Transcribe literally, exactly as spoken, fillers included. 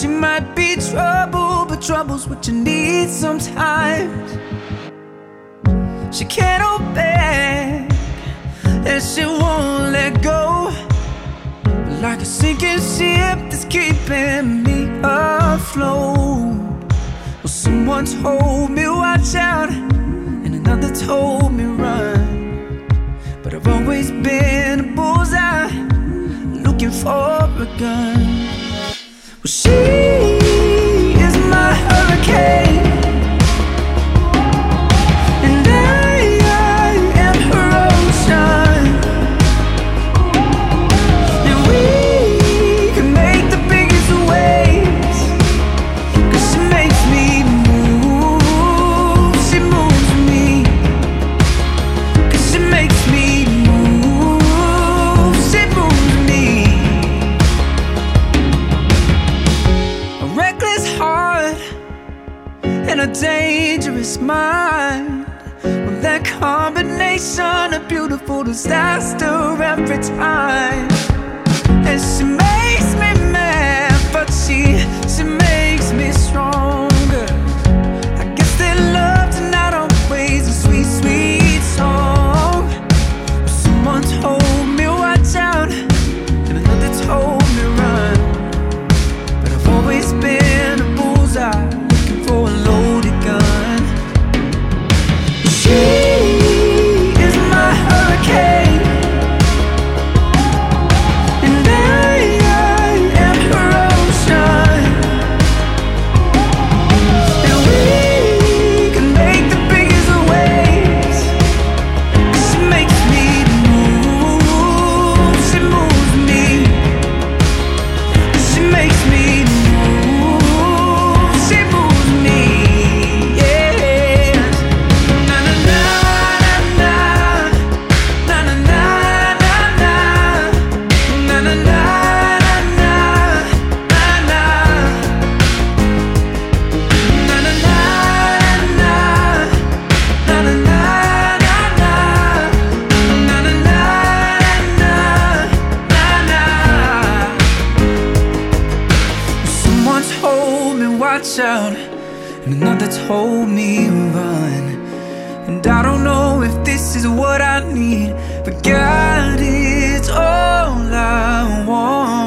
she might be trouble, but trouble's what you need sometimes. She can't hold back, and she won't let go. But like a sinking ship that's keeping me afloat. Well, someone told me watch out, and another told me run. But I've always been a bullseye, looking for a gun. Well, she is my hurricane, and I, I am her ocean. And we can make the biggest waves, 'cause she makes me move. She moves me, 'cause she makes me move. She moves me. A reckless heart and a dangerous mind. Well, that combination of beautiful disaster every time. And she makes me mad, but she, she makes me stronger. I guess that love's not always a sweet, sweet song. Someone told me watch out, and another told me run. But I've always been a bullseye, looking for a loaded gun. She is my hurricane, and I, I am her ocean. And we can make the biggest waves. She makes me move. She moves me. She makes me move. She moves me. Yeah. Na na na na na na na na na na na na na na na na na na Someone told me watch out, and another told me run. And I don't know if this is what I need, but God is all I want.